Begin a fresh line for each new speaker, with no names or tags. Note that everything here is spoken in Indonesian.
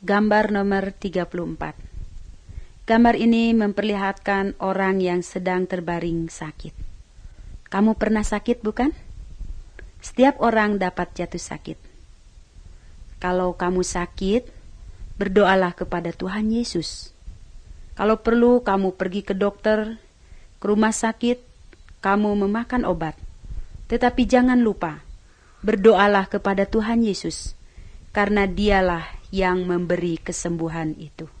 Gambar nomor 34. Gambar ini memperlihatkan orang yang sedang terbaring sakit. Kamu pernah sakit, bukan? Setiap orang dapat jatuh sakit. Kalau kamu sakit, berdoalah kepada Tuhan Yesus. Kalau perlu, kamu pergi ke dokter, ke rumah sakit, kamu memakan obat. Tetapi jangan lupa, berdoalah kepada Tuhan Yesus, karena Dialah yang memberi kesembuhan itu.